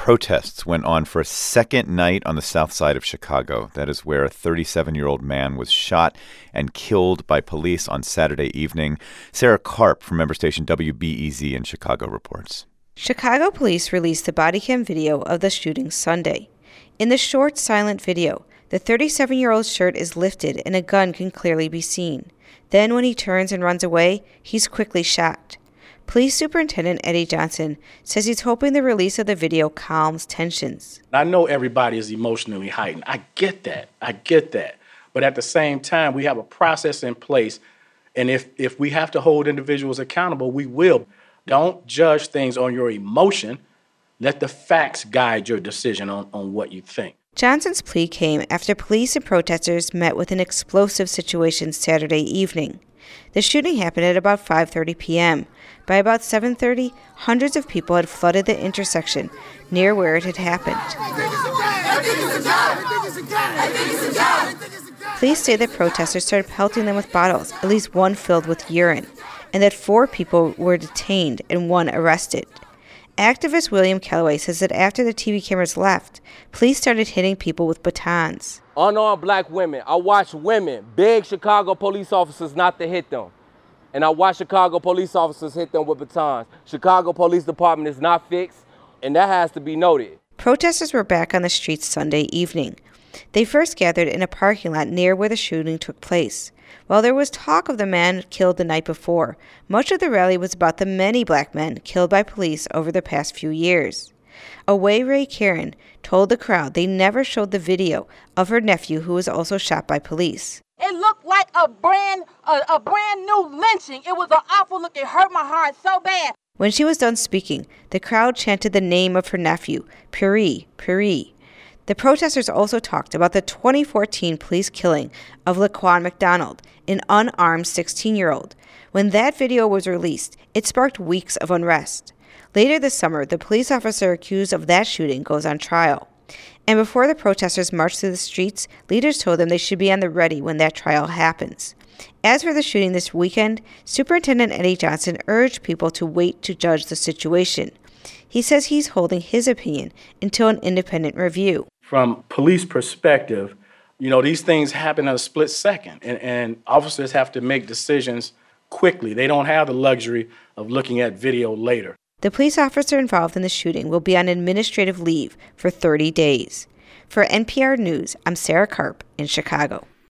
protests went on for a second night on the south side of Chicago. That is where a 37-year-old man was shot and killed by police on Saturday evening. Sarah Karp from member station WBEZ in Chicago reports. Chicago police released the body cam video of the shooting Sunday. In the short, silent video, the 37-year-old's shirt is lifted and a gun can clearly be seen. Then when he turns and runs away, he's quickly shot. Police Superintendent Eddie Johnson says he's hoping the release of the video calms tensions. I know everybody is emotionally heightened. I get that. But at the same time, we have a process in place, and if we have to hold individuals accountable, we will. Don't judge things on your emotion. Let the facts guide your decision on what you think. Johnson's plea came after police and protesters met with an explosive situation Saturday evening. The shooting happened at about 5:30 p.m. By about 7:30, hundreds of people had flooded the intersection near where it had happened. Police say that protesters started pelting them with bottles, at least one filled with urine, and that 4 people were detained and 1 arrested. Activist William Calloway says that after the TV cameras left, police started hitting people with batons. Unarmed black women. I watch women beg Chicago police officers not to hit them. And I watch Chicago police officers hit them with batons. Chicago Police Department is not fixed, and that has to be noted. Protesters were back on the streets Sunday evening. They first gathered in a parking lot near where the shooting took place. While there was talk of the man killed the night before, much of the rally was about the many black men killed by police over the past few years. Away Ray Karen told the crowd they never showed the video of her nephew who was also shot by police. It looked like a brand new lynching. It was an awful look. It hurt my heart so bad. When she was done speaking, the crowd chanted the name of her nephew, Puri, Puri. The protesters also talked about the 2014 police killing of Laquan McDonald, an unarmed 16-year-old. When that video was released, it sparked weeks of unrest. Later this summer, the police officer accused of that shooting goes on trial. And before the protesters marched through the streets, leaders told them they should be on the ready when that trial happens. As for the shooting this weekend, Superintendent Eddie Johnson urged people to wait to judge the situation. He says he's holding his opinion until an independent review. From police perspective, these things happen in a split second, and officers have to make decisions quickly. They don't have the luxury of looking at video later. The police officer involved in the shooting will be on administrative leave for 30 days. For NPR News, I'm Sarah Karp in Chicago.